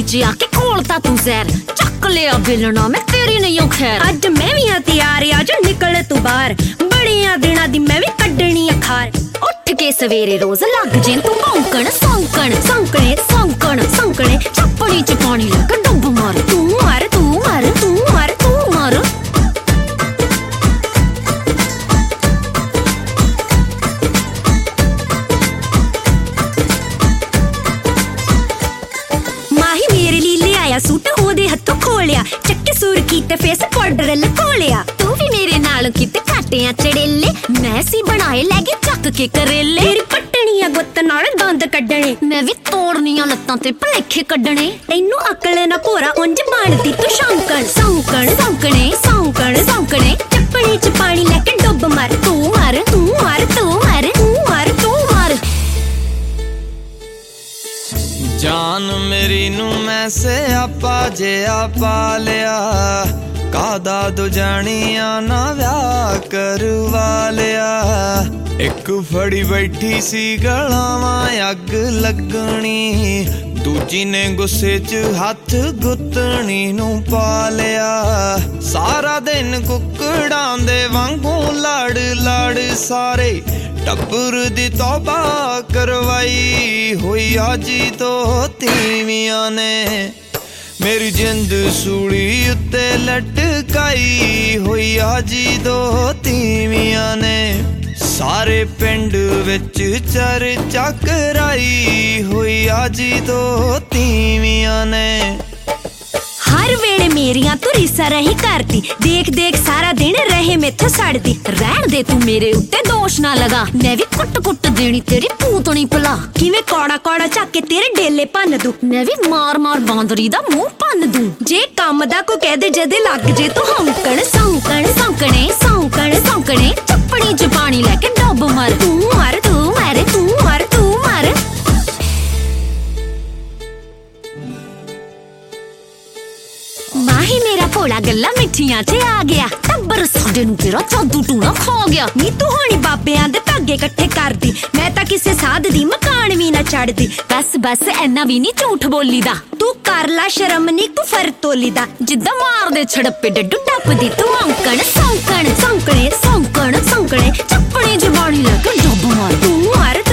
च आके खोलता तू जहर, चक लिया बेलना मैं तेरी नहीं हूं खैर। अज मैं भी हाँ तैयार आ जो निकल तू बाहर, बड़िया दिना दी मैं भी कड्डनी अखार। उठ के सवेरे रोज लग जे तू भौंकण सौंकण, सौंकणे सौंकण सौंकणे छप्पड़ी च पानी लग डुब मार, तू मार तू मार तू मार तू मार। माही मेरे लिए ले आया सूट, ओदे हथों खोलिया चक्के सुर की ते फेस पाउडर लकोलिया। तू भी मेरे नाल किते काटिया चड़ेले, मैं सी बनाए लैगे चक के करेले। तेरी पट्टनिया गुत्त नाल दंद कड्डणे, मैं भी तोड़निया लत्तां ते भलेखे कड्डणे। तैनू अकल ना भोरा उंज बनदी तू शौंकण सौंकण सौंकणे सौंकण सौंकणे चप्पड़ी च पानी लेके डुब मार, तू मार तू मार तू मार तू मार तू मार। जान मेरी नू मैं से आपा जे आपा लिया, कादा दो जानिया ना व्याह करवा लिया। एक फड़ी बैठी सी गलावा अग लगनी, दूजी ने गुस्से च हथ गुत्तनी नू पा लिया। सारा दिन कुकड़ां दे वांगू लड़ लड़ सारे टब्बर दी तौबा करवाई होई आजी तो तीवियां ने। मेरी जिंद सूली उत्ते लटकाई होई आजी दो तीवियां ने। सारे पिंड विच चर्चा कराई होई आजी दो तीवियां ने। हर वेले मेरिया तू रिसा रही करती, देख देख सारा दिन रहे मेथों सड़दी। रहन दे तू मेरे उत्ते दोष ना लगा, मैं भी कुट कुट देनी तेरी पूतनी भला। किवें कौड़ा कौड़ा झक के तेरे डेले भन्न दूं, मैं भी मार मार बांदरी दा मुंह भन्न दूं। जे काम दा को कह दे जदे लग जे तू हौंकण सौंकण सौंकणे सौंकण सौंकणे छप्पड़ी च पानी लेके डुब मार, तू मार तू मार तू मार तू मार। माही मेरा भोला गल्ला मिठियां च आ गया, टब्बर साडे नू तेरा जादू टूना खा गया। नी तू होनी बाबियां दे धागे कट्ठे करदी, मैं तां किसे साध दी मकान भी ना छड़दी। बस बस ऐना भी नी झूठ बोली दा, तू कर ला शर्म नी तू फर तोली दा। जिद्दां मार दे छड़प्पे डड्डू टप्पदी तू औंकण सौंकण सौंकणे सौंकण सौंकणे छप्पड़ी च पानी लेके डुब मार, तू मार